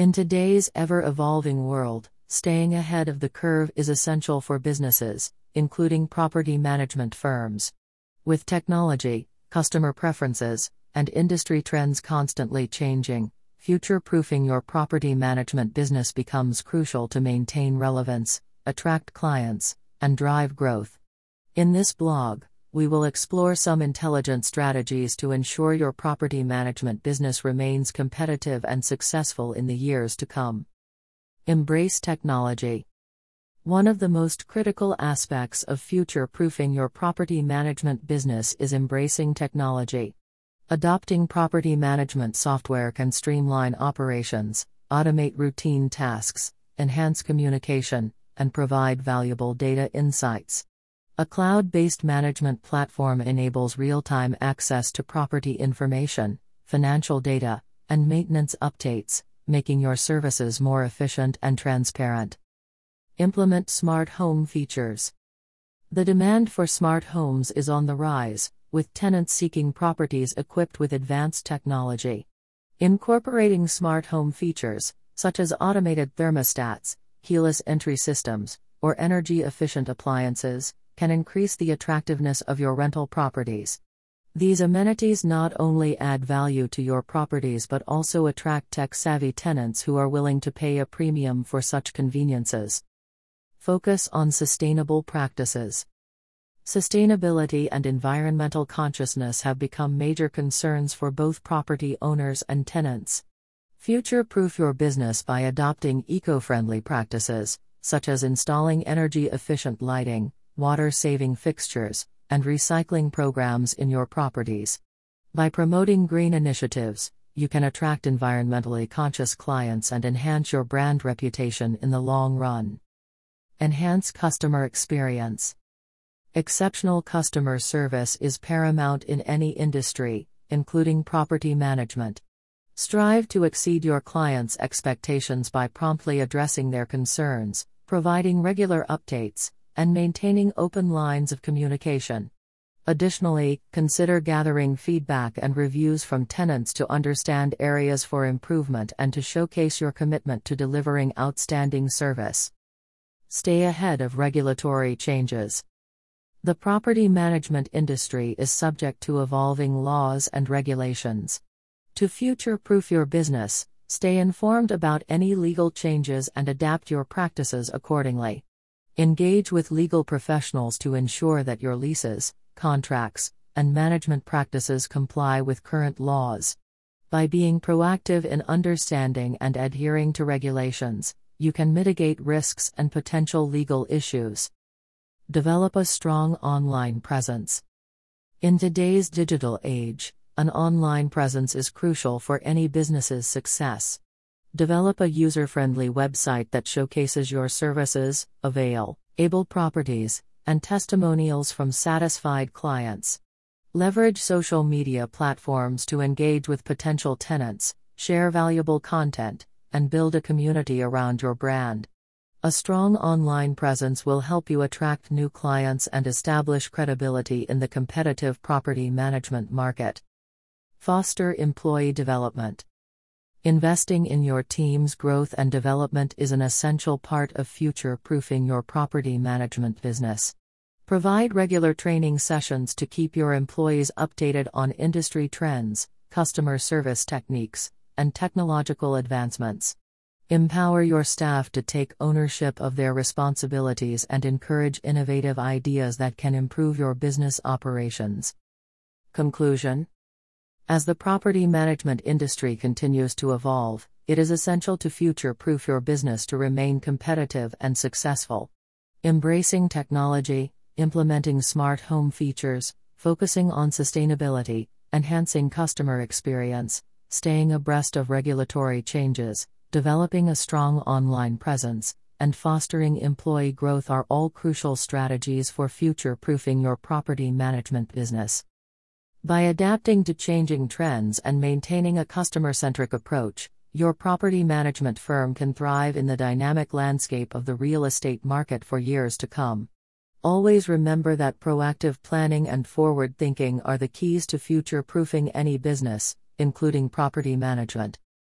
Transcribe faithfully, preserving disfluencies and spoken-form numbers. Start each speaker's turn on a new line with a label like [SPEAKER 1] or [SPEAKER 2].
[SPEAKER 1] In today's ever-evolving world, staying ahead of the curve is essential for businesses, including property management firms. With technology, customer preferences, and industry trends constantly changing, future-proofing your property management business becomes crucial to maintain relevance, attract clients, and drive growth. In this blog, we will explore some intelligent strategies to ensure your property management business remains competitive and successful in the years to come. Embrace technology. One of the most critical aspects of future-proofing your property management business is embracing technology. Adopting property management software can streamline operations, automate routine tasks, enhance communication, and provide valuable data insights. A cloud-based management platform enables real-time access to property information, financial data, and maintenance updates, making your services more efficient and transparent. Implement smart home features. The demand for smart homes is on the rise, with tenants seeking properties equipped with advanced technology. Incorporating smart home features, such as automated thermostats, keyless entry systems, or energy-efficient appliances, can increase the attractiveness of your rental properties. These amenities not only add value to your properties but also attract tech-savvy tenants who are willing to pay a premium for such conveniences. Focus on sustainable practices. Sustainability and environmental consciousness have become major concerns for both property owners and tenants. Future-proof your business by adopting eco-friendly practices, such as installing energy-efficient lighting, water-saving fixtures, and recycling programs in your properties. By promoting green initiatives, you can attract environmentally conscious clients and enhance your brand reputation in the long run. Enhance customer experience. Exceptional customer service is paramount in any industry, including property management. Strive to exceed your clients' expectations by promptly addressing their concerns, providing regular updates, and maintaining open lines of communication. Additionally, consider gathering feedback and reviews from tenants to understand areas for improvement and to showcase your commitment to delivering outstanding service. Stay ahead of regulatory changes. The property management industry is subject to evolving laws and regulations. To future-proof your business, stay informed about any legal changes and adapt your practices accordingly. Engage with legal professionals to ensure that your leases, contracts, and management practices comply with current laws. By being proactive in understanding and adhering to regulations, you can mitigate risks and potential legal issues. Develop a strong online presence. In today's digital age, an online presence is crucial for any business's success. Develop a user-friendly website that showcases your services, available properties, and testimonials from satisfied clients. Leverage social media platforms to engage with potential tenants, share valuable content, and build a community around your brand. A strong online presence will help you attract new clients and establish credibility in the competitive property management market. Foster employee development. Investing in your team's growth and development is an essential part of future-proofing your property management business. Provide regular training sessions to keep your employees updated on industry trends, customer service techniques, and technological advancements. Empower your staff to take ownership of their responsibilities and encourage innovative ideas that can improve your business operations. Conclusion. As the property management industry continues to evolve, it is essential to future-proof your business to remain competitive and successful. Embracing technology, implementing smart home features, focusing on sustainability, enhancing customer experience, staying abreast of regulatory changes, developing a strong online presence, and fostering employee growth are all crucial strategies for future-proofing your property management business. By adapting to changing trends and maintaining a customer-centric approach, your property management firm can thrive in the dynamic landscape of the real estate market for years to come. Always remember that proactive planning and forward thinking are the keys to future-proofing any business, including property management.